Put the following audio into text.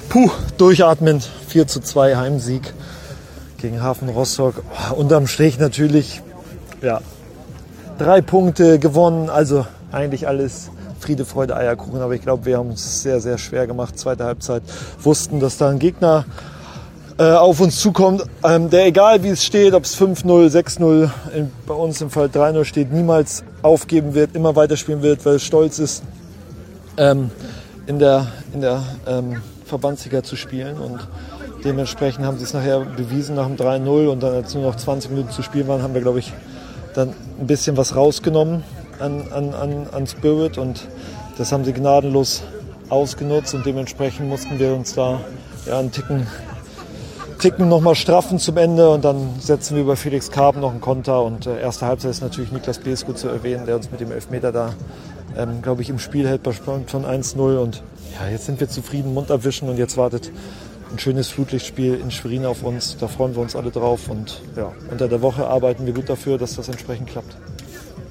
Durchatmen. 4:2 Heimsieg gegen Hafen Rostock. Unterm Strich natürlich, 3 Punkte gewonnen. Also eigentlich alles Friede, Freude, Eierkuchen. Aber ich glaube, wir haben uns sehr, sehr schwer gemacht. Zweite Halbzeit wussten, dass da ein Gegner auf uns zukommt, der, egal wie es steht, ob es 5-0, 6-0, bei uns im Fall 3-0 steht, niemals aufgeben wird, immer weiterspielen wird, weil es stolz ist, in der Verbandsliga zu spielen. Und dementsprechend haben sie es nachher bewiesen nach dem 3-0. Und dann, als nur noch 20 Minuten zu spielen waren, haben wir, glaube ich, dann ein bisschen was rausgenommen an Spirit. Und das haben sie gnadenlos ausgenutzt. Und dementsprechend mussten wir uns da einen Ticken nochmal straffen zum Ende, und dann setzen wir über Felix Karpen noch einen Konter. Und erste Halbzeit ist natürlich Niklas Besko zu erwähnen, der uns mit dem Elfmeter da, glaube ich, im Spiel hält bei Stand von 1-0. Und jetzt sind wir zufrieden, Mund abwischen, und jetzt wartet ein schönes Flutlichtspiel in Schwerin auf uns. Da freuen wir uns alle drauf, und unter der Woche arbeiten wir gut dafür, dass das entsprechend klappt.